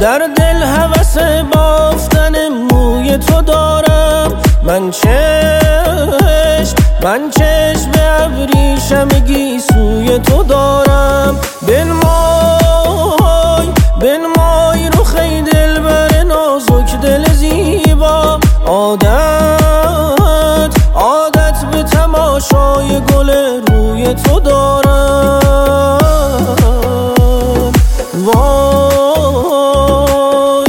در دل هوس بافتن موی تو دارم. من چشم به ابریشم سوی تو دارم. بنمای رخی دلبر نازک دل زیبا. عادت به تماشای گل روی تو دارم. وای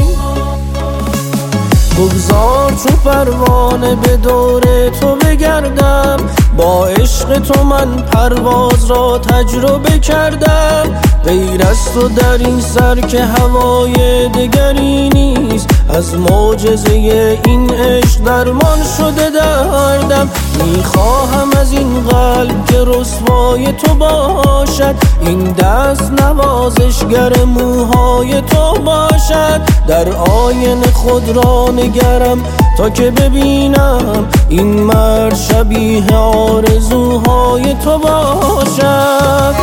بگذار چو پروانه به دور تو بگردم. با عشق تو من پرواز را تجربه کردم. غیر از تو در این سر که هوای دگری نیست. از معجزه این عشق درمان شده دردم. میخواهم از این قلب که رسوای تو باشد. این دست نوازشگر موهای تو باشد. در آینه خود را نگرم تا که ببینم این مرد شبیه آرزوهای تو باشد.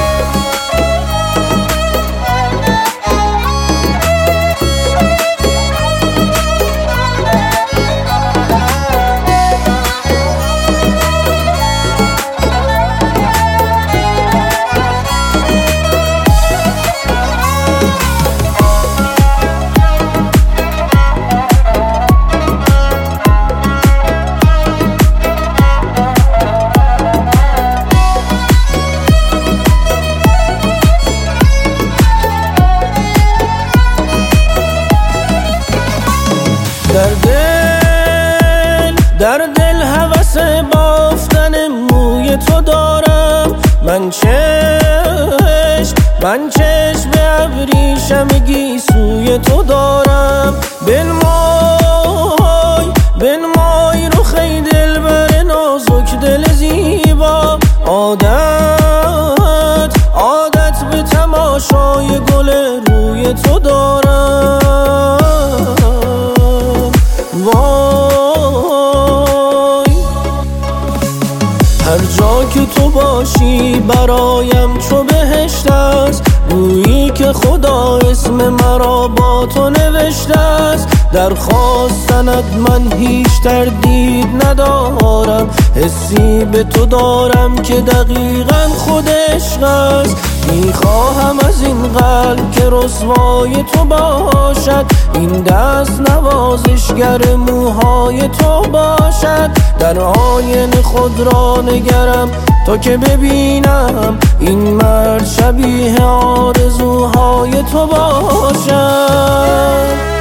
در دل هوس بافتن موی تو دارم. من چشم به ابریشم سوی تو دارم. بنمای رخی دلبر نازک دل زیبا. عادت به تماشای گل روی تو دارم. هر جا که تو باشی برایم چو بهشت است. گویی که خدا اسم مرا با تو نوشته است. در خواستنت من هیچ تردید ندارم. حسی به تو دارم که دقیقاً خود عشق است. میخواهم از این قلب که رسوای تو باشد. این دست نوازشگر موهای تو باشد. در آینه خود را نگرم تا که ببینم این مرد شبیه آرزوهای تو باشد.